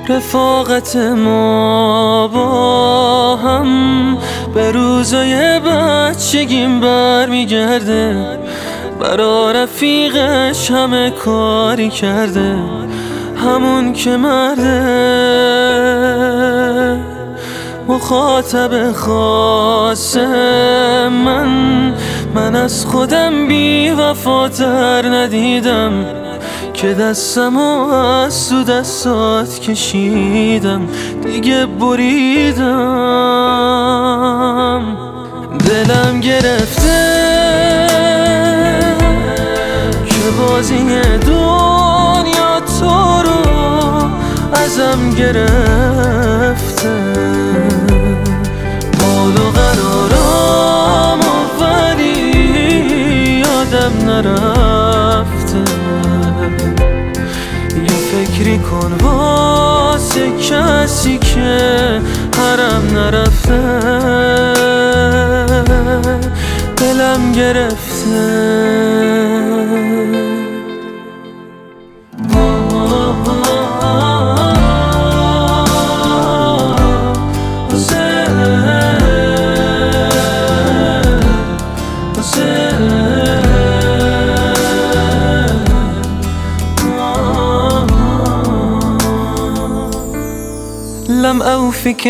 رفاقت ما با هم به روزای بچگیم برمیگرده. برا رفیقش همه کاری کرده، همون که مرده. مخاطب خاص من از خودم بی وفاتر ندیدم که دستمو از تو دستات کشیدم، دیگه بریدم. دلم گرفته که بازی دنیا تو رو ازم گرفته. حال و قرارم ولی یادم نرفته. یه فکری کن واسه کسی که حرم نرفته. دلم گرفته. لم أوفك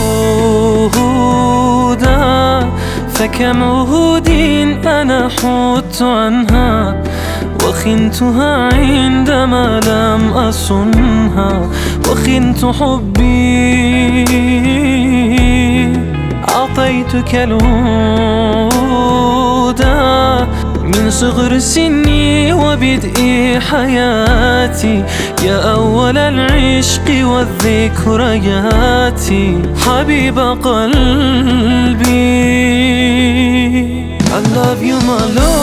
العهود فكم عهود أنا حدت عنها وخنتها عندما لم أصنها وخنت حبي. أعطيتك العهود من صغر سني وبدء حياتي يا أول العشق والذكريات حبيب قلبي. I love you my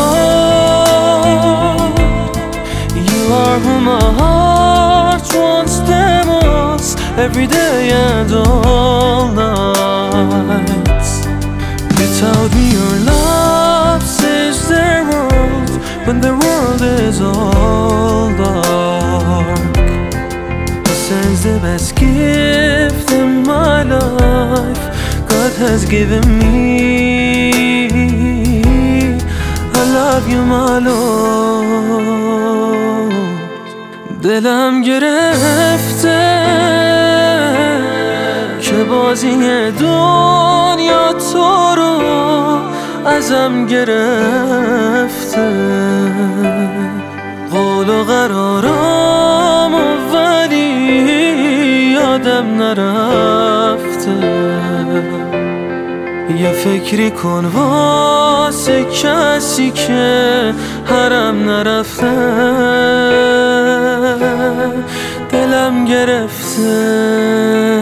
love, you are who my heart wants the most, every day and all night. Without me your love saves the world when the world is all dark. This is the best gift in my life God has given me. I love you my Lord. دلم گرفته که بازی دنیا تو رو ازم گرفته. قول و قرارم ولی یادم نرفته. یه فکری کن واسه کسی که حرم نرفته. دلم گرفته.